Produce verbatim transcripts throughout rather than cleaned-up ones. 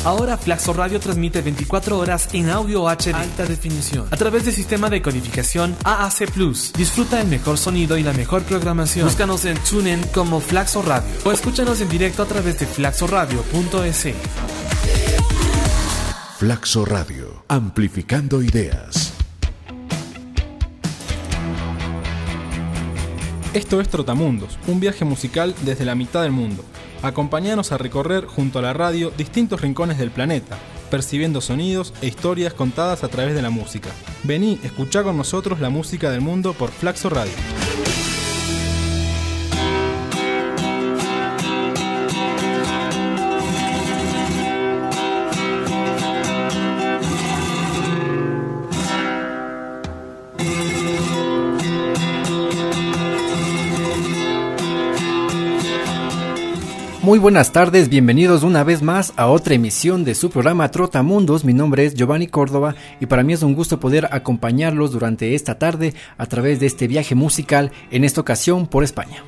Ahora Flaxo Radio transmite veinticuatro horas en audio H D alta definición a través del sistema de codificación A A C plus. Disfruta el mejor sonido y la mejor programación. Búscanos en TuneIn como Flaxo Radio o escúchanos en directo a través de flaxo radio punto es. Flaxo Radio, amplificando ideas. Esto es Trotamundos, un viaje musical desde la mitad del mundo. Acompáñanos a recorrer junto a la radio distintos rincones del planeta, percibiendo sonidos e historias contadas a través de la música. Vení, escuchá con nosotros la música del mundo por Flaxo Radio. Muy buenas tardes, bienvenidos una vez más a otra emisión de su programa Trotamundos. Mi nombre es Giovanni Córdoba y para mí es un gusto poder acompañarlos durante esta tarde a través de este viaje musical, en esta ocasión por España.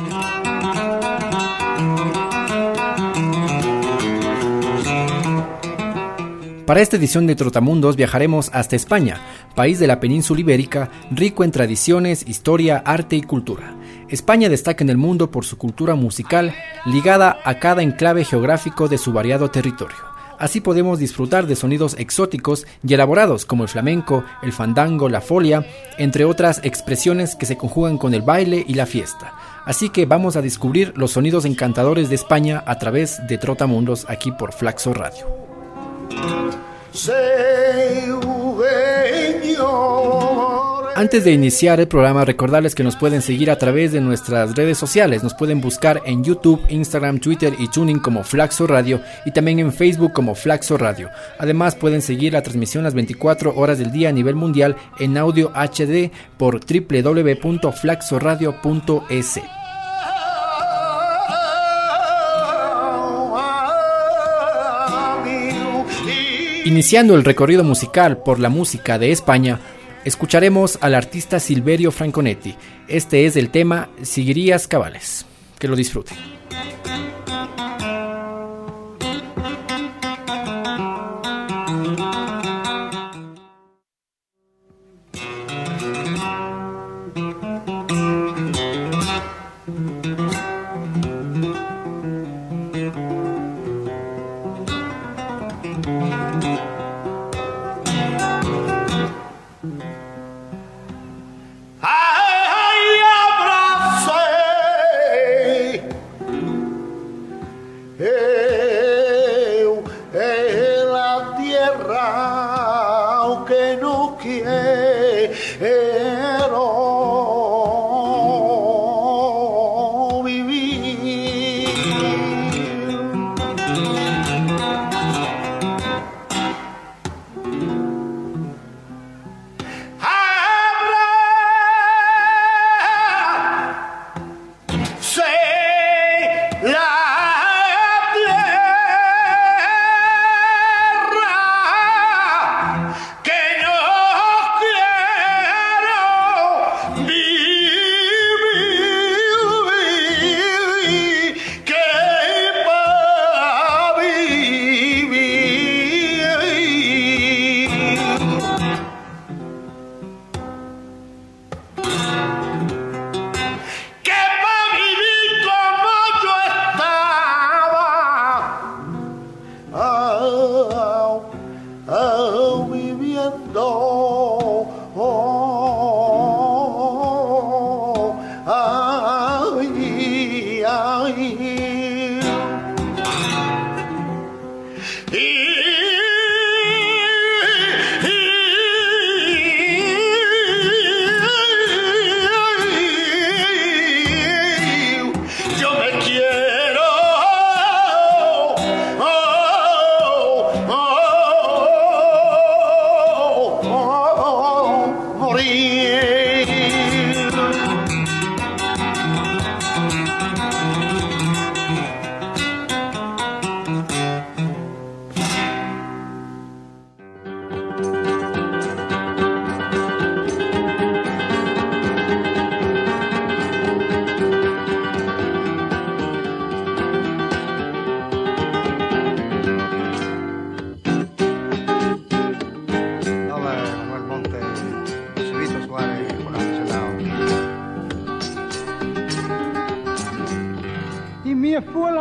Para esta edición de Trotamundos viajaremos hasta España, país de la península ibérica, rico en tradiciones, historia, arte y cultura. España destaca en el mundo por su cultura musical, ligada a cada enclave geográfico de su variado territorio. Así podemos disfrutar de sonidos exóticos y elaborados como el flamenco, el fandango, la folia, entre otras expresiones que se conjugan con el baile y la fiesta. Así que vamos a descubrir los sonidos encantadores de España a través de Trotamundos aquí por Flaxo Radio. Antes de iniciar el programa, recordarles que nos pueden seguir a través de nuestras redes sociales. Nos pueden buscar en YouTube, Instagram, Twitter y TuneIn como Flaxo Radio y también en Facebook como Flaxo Radio. Además, pueden seguir la transmisión las veinticuatro horas del día a nivel mundial en audio H D por doble u doble u doble u punto flaxo radio punto es. Iniciando el recorrido musical por la música de España, escucharemos al artista Silverio Franconetti. Este es el tema Siguirías Cabales. Que lo disfruten. Ay, abracé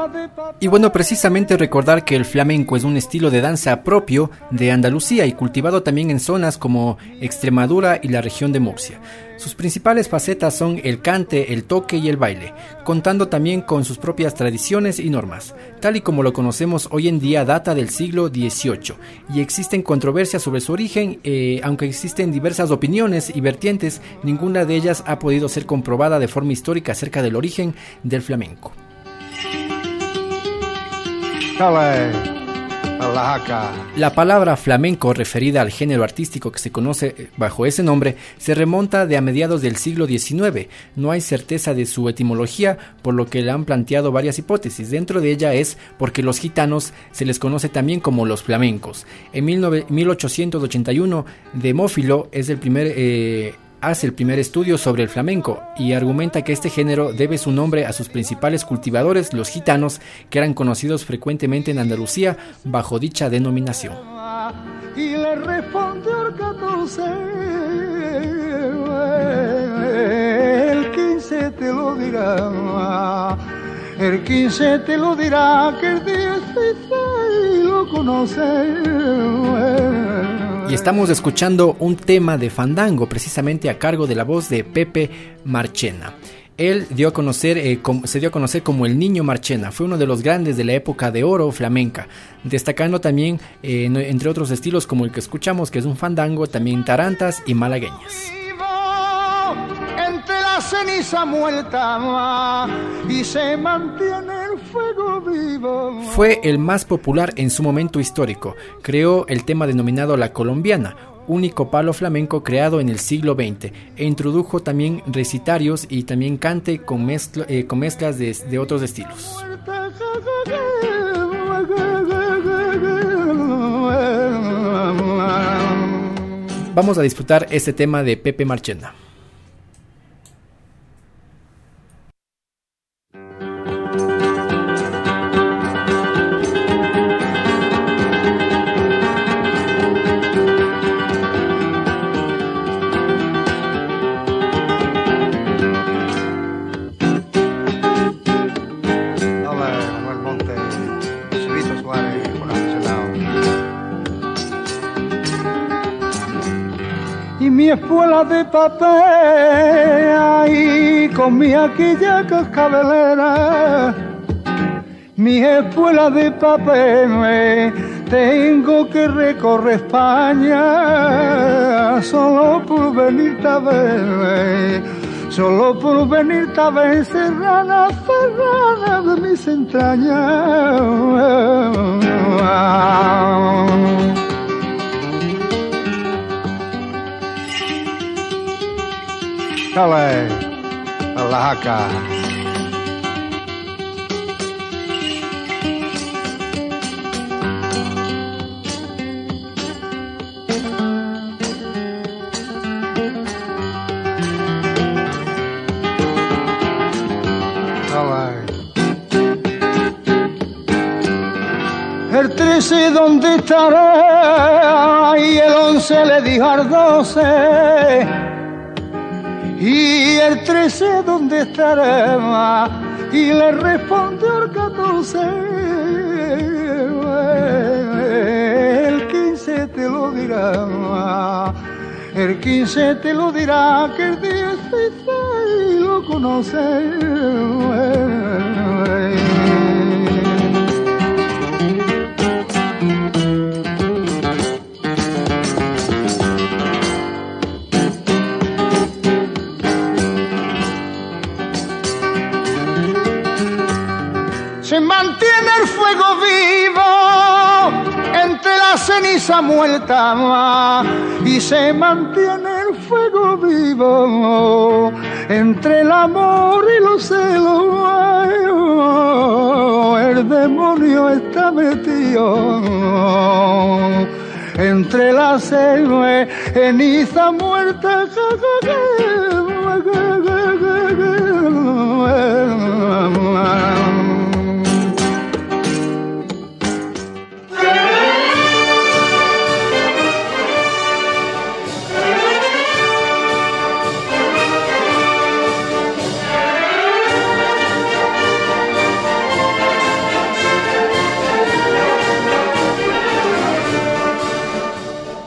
Y bueno, precisamente recordar que el flamenco es un estilo de danza propio de Andalucía y cultivado también en zonas como Extremadura y la región de Murcia. Sus principales facetas son el cante, el toque y el baile, contando también con sus propias tradiciones y normas. Tal y como lo conocemos hoy en día data del siglo dieciocho y existen controversias sobre su origen, eh, aunque existen diversas opiniones y vertientes, ninguna de ellas ha podido ser comprobada de forma histórica acerca del origen del flamenco. La palabra flamenco, referida al género artístico que se conoce bajo ese nombre, se remonta de a mediados del siglo diecinueve. No hay certeza de su etimología, por lo que le han planteado varias hipótesis. Dentro de ella es porque los gitanos se les conoce también como los flamencos. En mil ochocientos ochenta y uno, Demófilo es el primer... Eh, hace el primer estudio sobre el flamenco y argumenta que este género debe su nombre a sus principales cultivadores, los gitanos, que eran conocidos frecuentemente en Andalucía bajo dicha denominación. Y le respondió el catorce, el quince te lo dirá, el quince te lo dirá, que el dieciséis lo conoce. Y estamos escuchando un tema de fandango, precisamente a cargo de la voz de Pepe Marchena. Él dio a conocer, eh, com, se dio a conocer como el Niño Marchena. Fue uno de los grandes de la época de oro flamenca, destacando también, eh, entre otros estilos como el que escuchamos, que es un fandango, también tarantas y malagueñas. Ceniza muerta y se mantiene el fuego vivo. Fue el más popular en su momento histórico. Creó el tema denominado La Colombiana, único palo flamenco creado en el siglo veinte, e introdujo también recitarios y también cante con, mezcla, eh, con mezclas de, de otros estilos. Vamos a disfrutar este tema de Pepe Marchena. Mi espuela de papel, ahí con mi aquella cascabelera, mi espuela de papel, tengo que recorrer España, solo por venirte a ver, solo por venirte a ver, serrana, serrana de mis entrañas. Dale, a la jaca. El trece donde estaré y el once le dijo al doce. Y el trece donde estaré y le respondió el catorce. El quince te lo dirá, el quince te lo dirá, que el dieciséis lo conoce. Se mantiene el fuego vivo entre la ceniza muerta y se mantiene el fuego vivo entre el amor y los celos. El demonio está metido entre la ceniza muerta.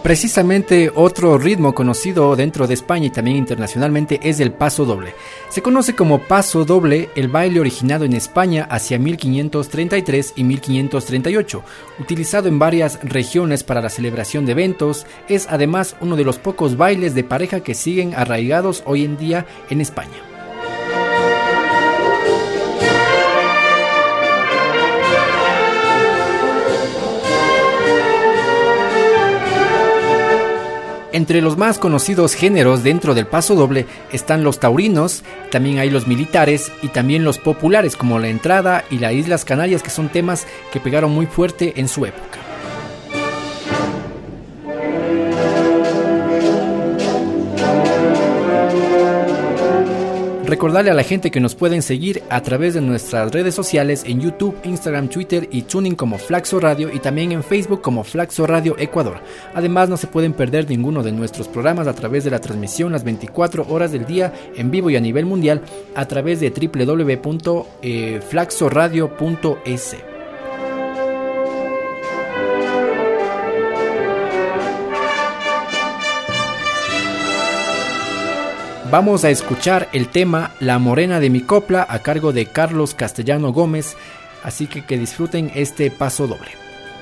Precisamente otro ritmo conocido dentro de España y también internacionalmente es el paso doble. Se conoce como paso doble el baile originado en España hacia mil quinientos treinta y tres y mil quinientos treinta y ocho, utilizado en varias regiones para la celebración de eventos. Es además uno de los pocos bailes de pareja que siguen arraigados hoy en día en España. Entre los más conocidos géneros dentro del paso doble están los taurinos, también hay los militares y también los populares como la entrada y las Islas Canarias, que son temas que pegaron muy fuerte en su época. Recordarle a la gente que nos pueden seguir a través de nuestras redes sociales en YouTube, Instagram, Twitter y Tuning como Flaxo Radio, y también en Facebook como Flaxo Radio Ecuador. Además, no se pueden perder ninguno de nuestros programas a través de la transmisión las veinticuatro horas del día en vivo y a nivel mundial a través de doble u doble u doble u punto flaxo radio punto es. Vamos a escuchar el tema La Morena de mi Copla a cargo de Carlos Castellano Gómez, así que que disfruten este paso doble.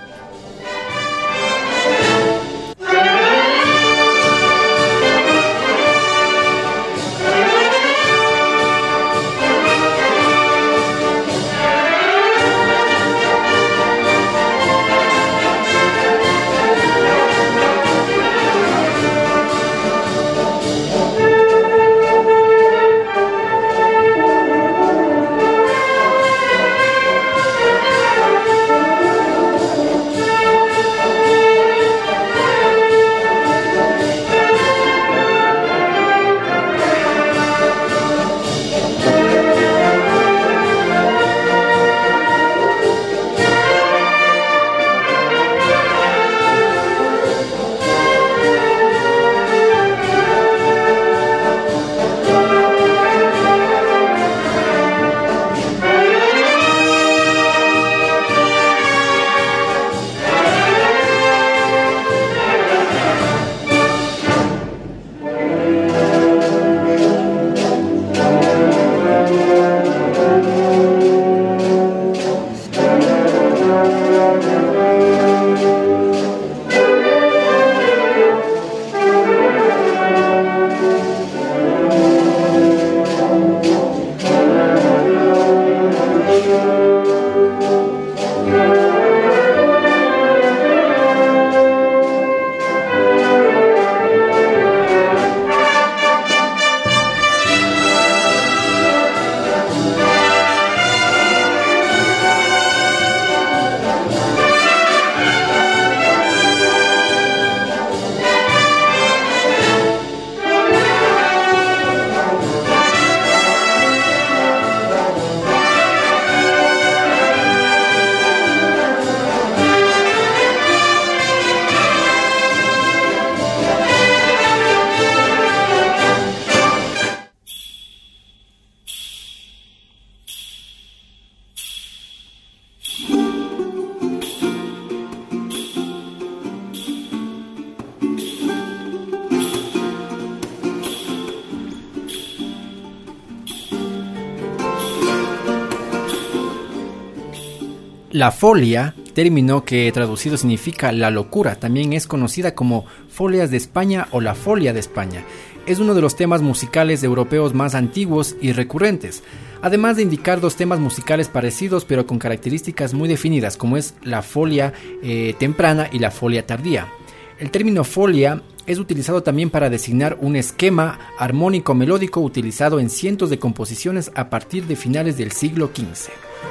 La folia, término que traducido significa la locura, también es conocida como Folias de España o la Folia de España. Es uno de los temas musicales europeos más antiguos y recurrentes, además de indicar dos temas musicales parecidos pero con características muy definidas, como es la folia eh, temprana y la folia tardía. El término folia es utilizado también para designar un esquema armónico melódico utilizado en cientos de composiciones a partir de finales del siglo quince.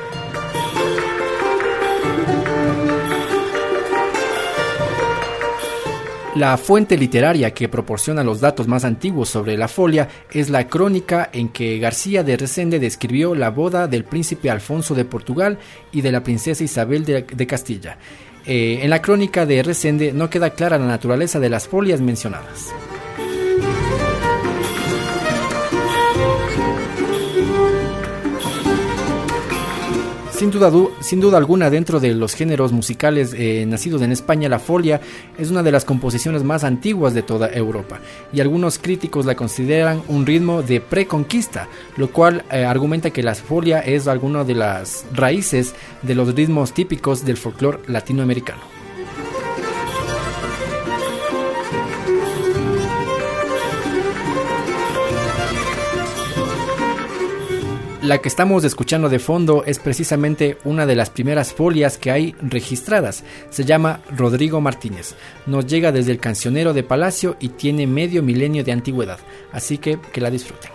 La fuente literaria que proporciona los datos más antiguos sobre la folia es la crónica en que García de Resende describió la boda del príncipe Alfonso de Portugal y de la princesa Isabel de, de Castilla. Eh, en la crónica de Resende no queda clara la naturaleza de las folias mencionadas. Sin duda, sin duda alguna, dentro de los géneros musicales eh, nacidos en España, la folia es una de las composiciones más antiguas de toda Europa, y algunos críticos la consideran un ritmo de preconquista, lo cual eh, argumenta que la folia es alguna de las raíces de los ritmos típicos del folclore latinoamericano. La que estamos escuchando de fondo es precisamente una de las primeras folias que hay registradas. Se llama Rodrigo Martínez. Nos llega desde el Cancionero de Palacio y tiene medio milenio de antigüedad. Así que que la disfruten.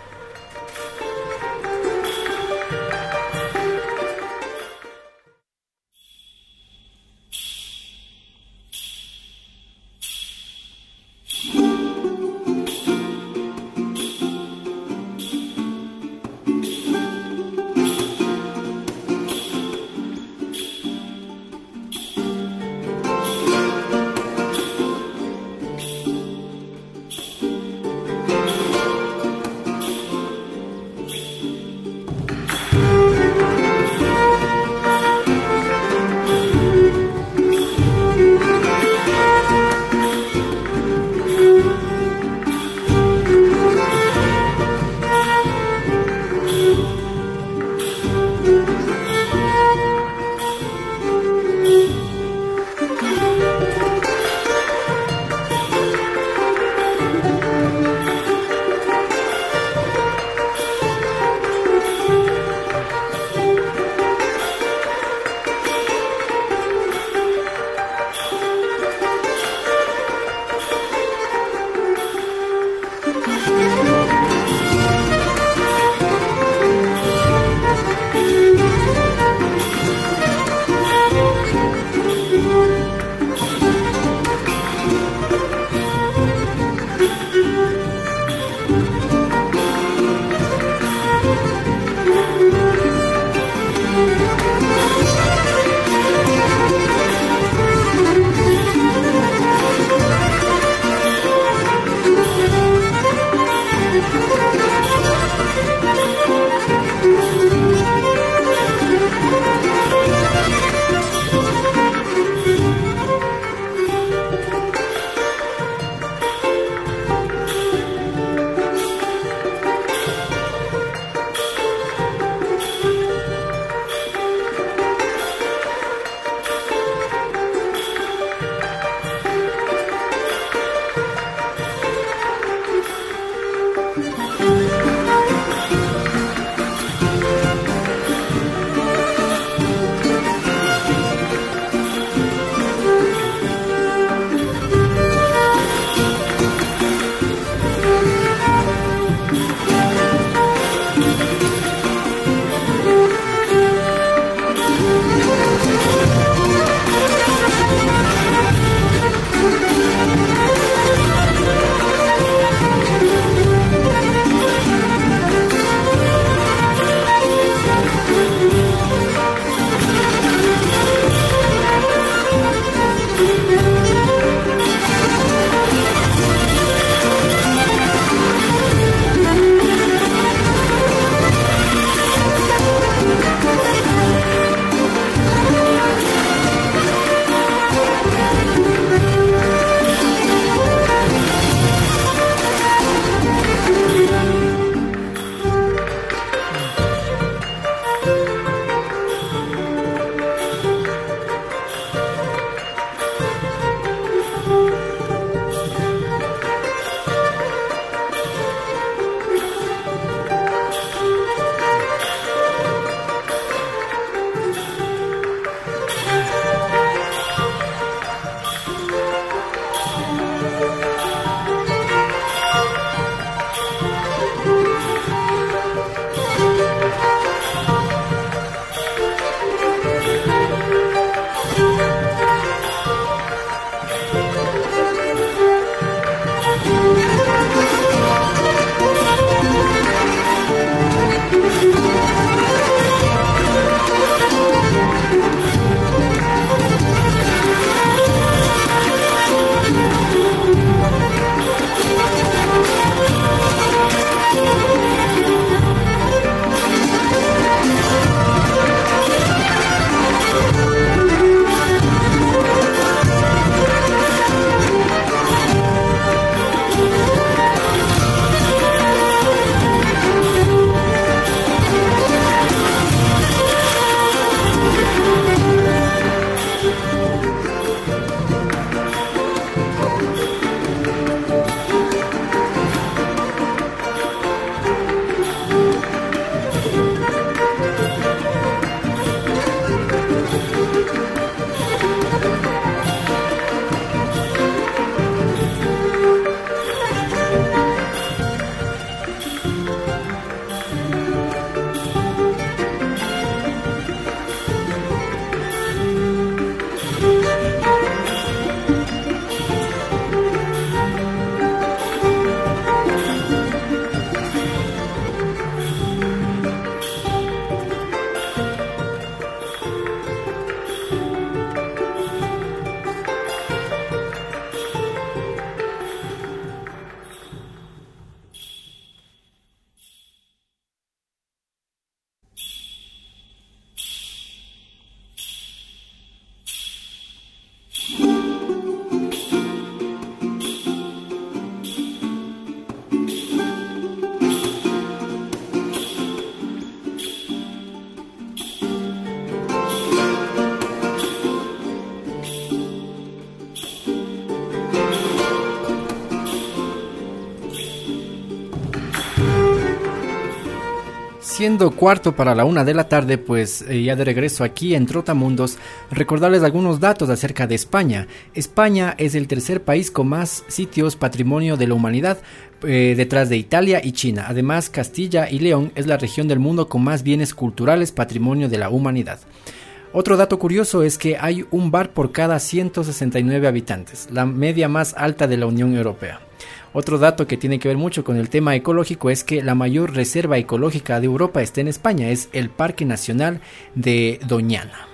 Siendo cuarto para la una de la tarde, pues eh, ya de regreso aquí en Trotamundos, recordarles algunos datos acerca de España. España es el tercer país con más sitios patrimonio de la humanidad, eh, detrás de Italia y China. Además, Castilla y León es la región del mundo con más bienes culturales patrimonio de la humanidad. Otro dato curioso es que hay un bar por cada ciento sesenta y nueve habitantes, la media más alta de la Unión Europea. Otro dato que tiene que ver mucho con el tema ecológico es que la mayor reserva ecológica de Europa está en España, es el Parque Nacional de Doñana.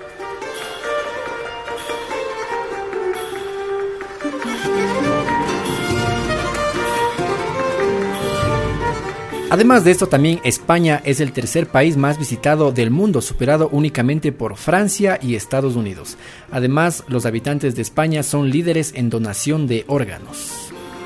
Además de esto, también España es el tercer país más visitado del mundo, superado únicamente por Francia y Estados Unidos. Además, los habitantes de España son líderes en donación de órganos.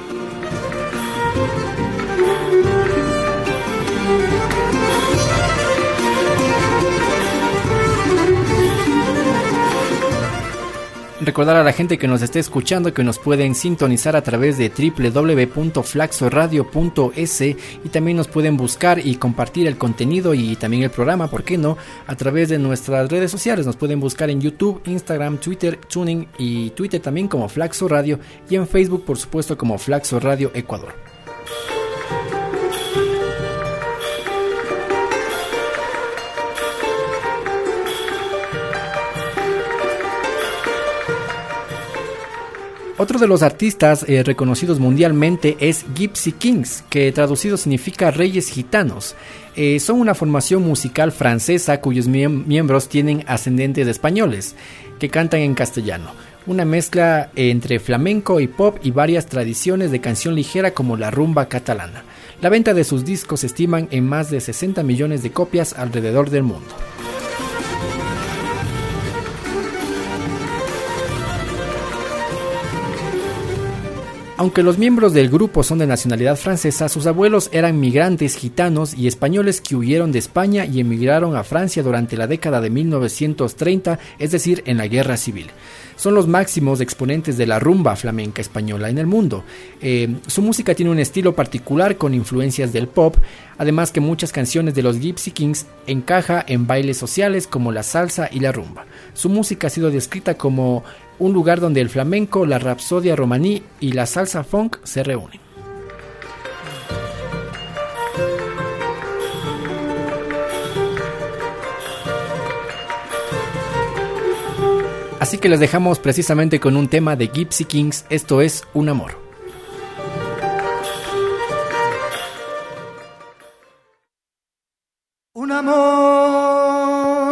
Recordar a la gente que nos esté escuchando que nos pueden sintonizar a través de doble u doble u doble u punto flaxoradio punto es y también nos pueden buscar y compartir el contenido y también el programa, ¿por qué no?, a través de nuestras redes sociales. Nos pueden buscar en YouTube, Instagram, Twitter, TuneIn y Twitter también como Flaxo Radio y en Facebook, por supuesto, como Flaxo Radio Ecuador. Otro de los artistas eh, reconocidos mundialmente es Gypsy Kings, que traducido significa Reyes Gitanos. Eh, son una formación musical francesa cuyos mie- miembros tienen ascendentes españoles, que cantan en castellano. Una mezcla entre flamenco y pop y varias tradiciones de canción ligera como la rumba catalana. La venta de sus discos se estiman en más de sesenta millones de copias alrededor del mundo. Aunque los miembros del grupo son de nacionalidad francesa, sus abuelos eran migrantes gitanos y españoles que huyeron de España y emigraron a Francia durante la década de mil novecientos treinta, es decir, en la Guerra Civil. Son los máximos exponentes de la rumba flamenca española en el mundo. Eh, su música tiene un estilo particular con influencias del pop, además que muchas canciones de los Gypsy Kings encaja en bailes sociales como la salsa y la rumba. Su música ha sido descrita como un lugar donde el flamenco, la rapsodia romaní y la salsa funk se reúnen. Así que les dejamos precisamente con un tema de Gypsy Kings, esto es Un Amor. Un amor,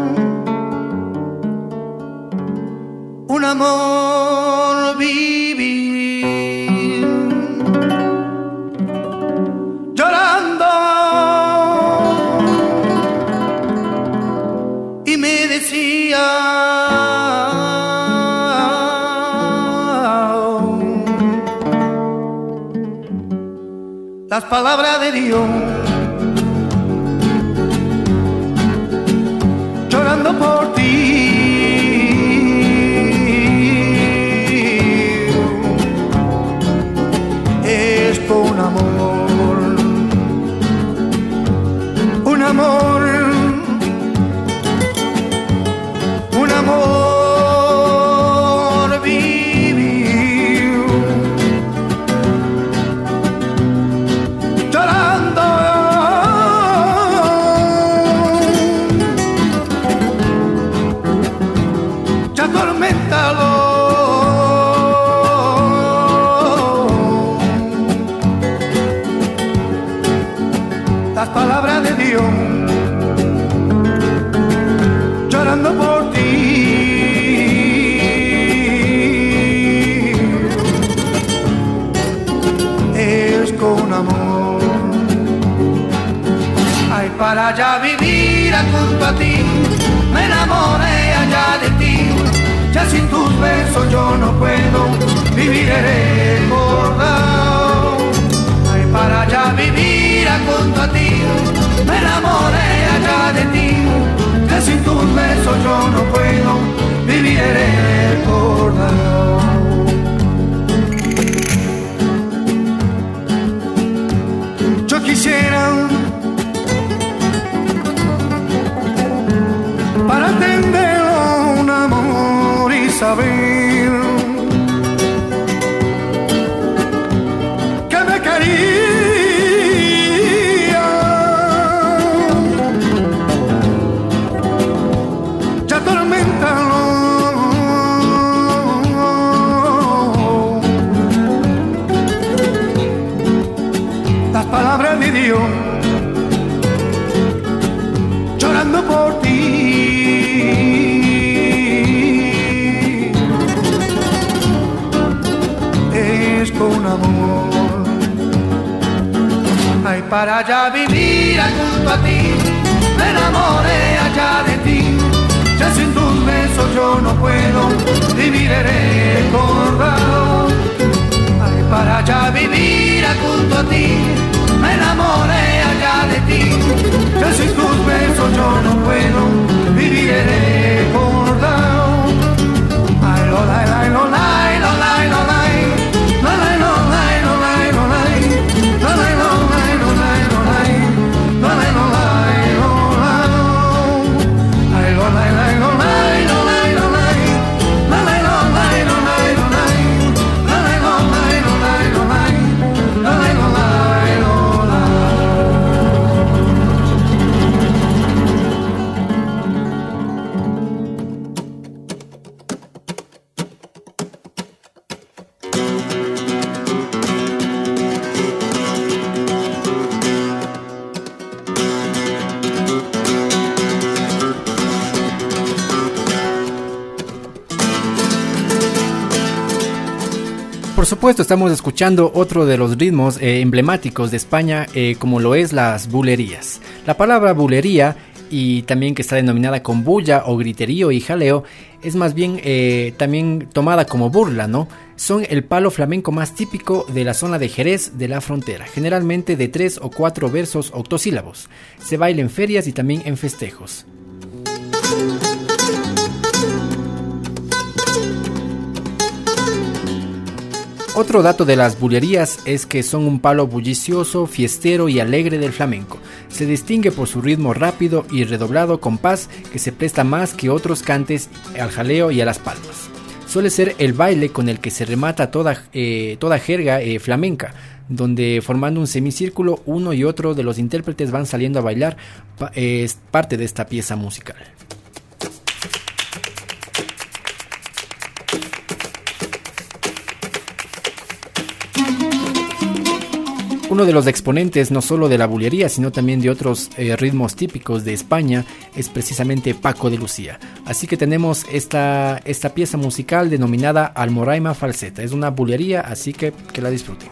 un amor vivir, llorando, y me decía las palabras de Dios, llorando por ti. Esto un amor, un amor, un amor vivir, llorando, ya atorméntalo. Las palabras de Dios, llorando por ti. Es con amor. Ay, para allá vivir junto a ti, me enamoré allá de ti. Ya sin tus besos yo no puedo vivir recordado. Ay, para allá vivir junto a ti, me enamoré allá de ti, que sin tus besos yo no puedo vivir recordado. Yo quisiera saber que me quería. Ya tormentalo las palabras de Dios, llorando por ti. Es con amor, ay, para allá vivir junto a ti, me enamoré allá de ti. Ya sin tus besos yo no puedo vivir recordado. Ay, para allá vivir junto a ti, me enamoré allá de ti. Ya sin tus besos yo no puedo vivir recordado. Ay, lo, la, la, lo, la, lo, la, lo, la. Por supuesto, estamos escuchando otro de los ritmos eh, emblemáticos de España, eh, como lo es las bulerías. La palabra bulería, y también que está denominada con bulla o griterío y jaleo, es más bien eh, también tomada como burla, ¿no? Son el palo flamenco más típico de la zona de Jerez de la Frontera, generalmente de tres o cuatro versos octosílabos. Se baila en ferias y también en festejos. Otro dato de las bulerías es que son un palo bullicioso, fiestero y alegre del flamenco. Se distingue por su ritmo rápido y redoblado compás que se presta más que otros cantes al jaleo y a las palmas. Suele ser el baile con el que se remata toda, eh, toda jerga eh, flamenca, donde formando un semicírculo uno y otro de los intérpretes van saliendo a bailar eh, parte de esta pieza musical. Uno de los exponentes no solo de la bulería, sino también de otros eh, ritmos típicos de España es precisamente Paco de Lucía. Así que tenemos esta, esta pieza musical denominada Almoraima Falseta. Es una bulería, así que que la disfruten.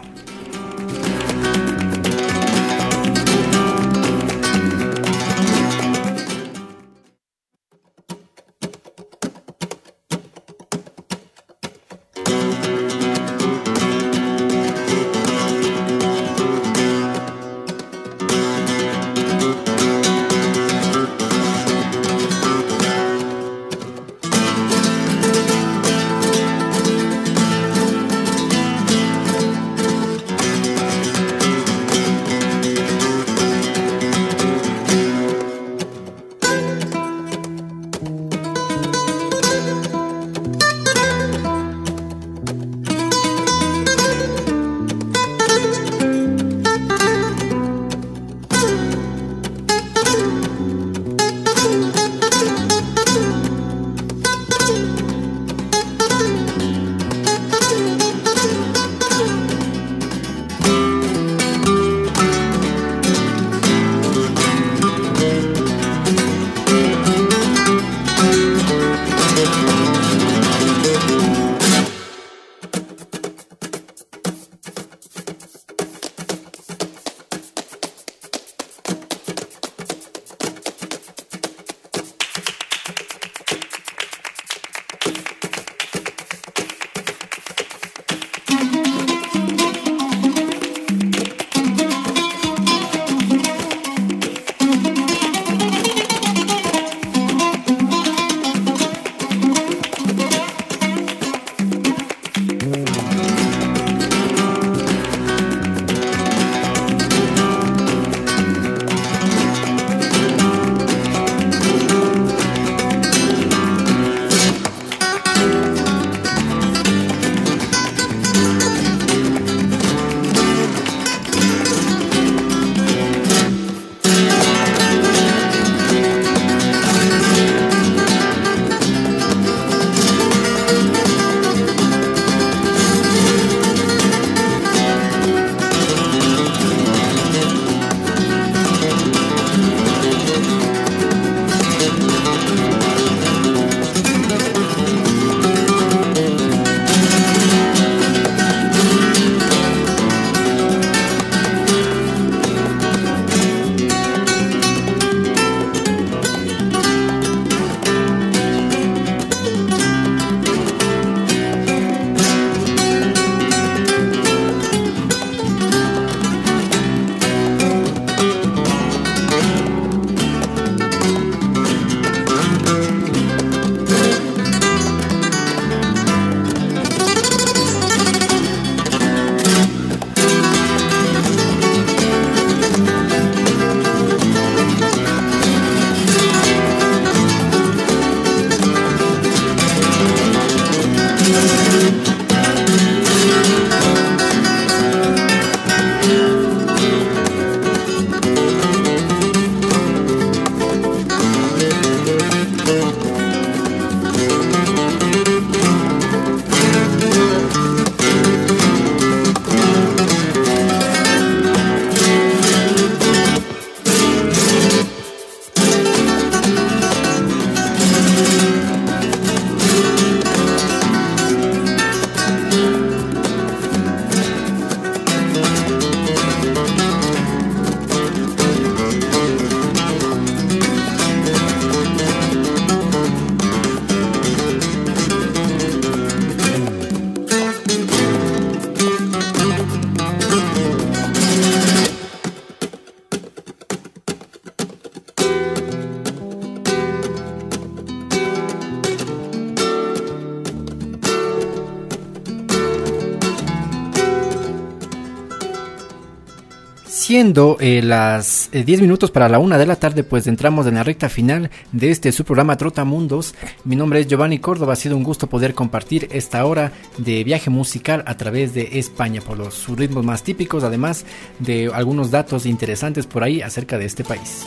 siendo eh, las eh, diez minutos para la una de la tarde, pues entramos en la recta final de este su programa Trotamundos. Mi nombre es Giovanni Córdoba, ha sido un gusto poder compartir esta hora de viaje musical a través de España por los sus ritmos más típicos, además de algunos datos interesantes por ahí acerca de este país.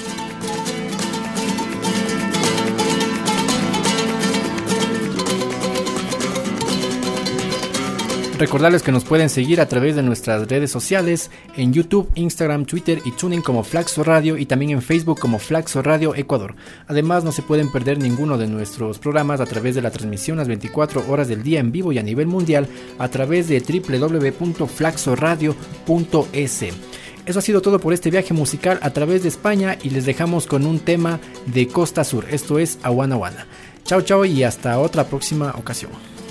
Recordarles que nos pueden seguir a través de nuestras redes sociales en YouTube, Instagram, Twitter y TuneIn como Flaxo Radio y también en Facebook como Flaxo Radio Ecuador. Además, no se pueden perder ninguno de nuestros programas a través de la transmisión las veinticuatro horas del día en vivo y a nivel mundial a través de doble u doble u doble u punto flaxo radio punto es. Eso ha sido todo por este viaje musical a través de España y les dejamos con un tema de Costa Sur. Esto es Aguana Aguana. Chao, chao y hasta otra próxima ocasión.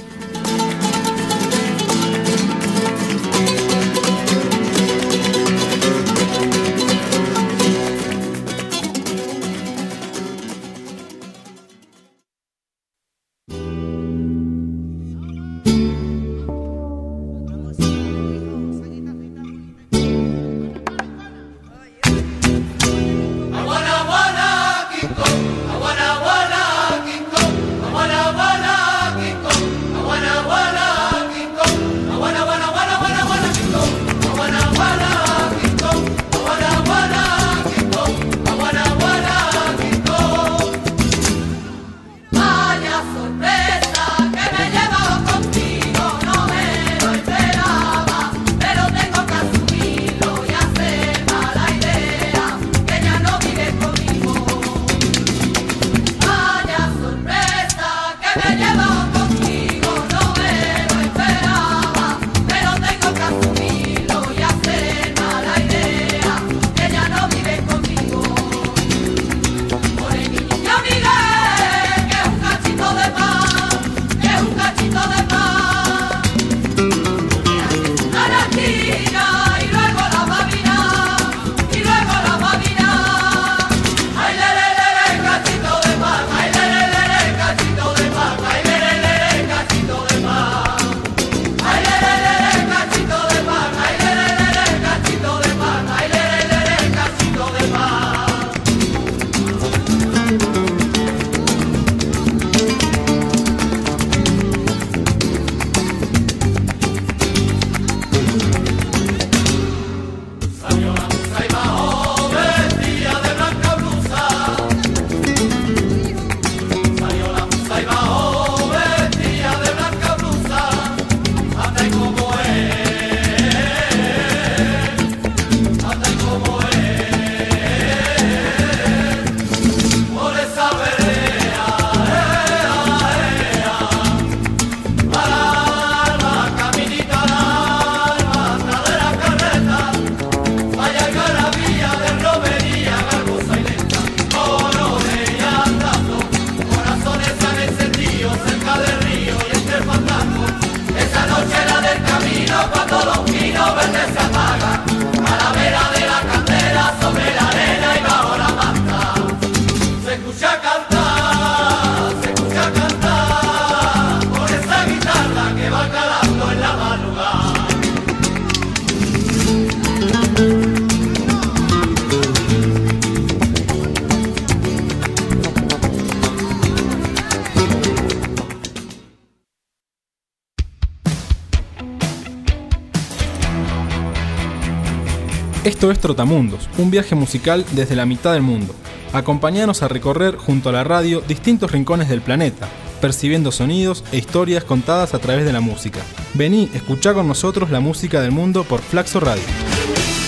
Esto es Trotamundos, un viaje musical desde la mitad del mundo. Acompáñanos a recorrer junto a la radio distintos rincones del planeta, percibiendo sonidos e historias contadas a través de la música. Vení, escuchá con nosotros la música del mundo por Flaxo Radio.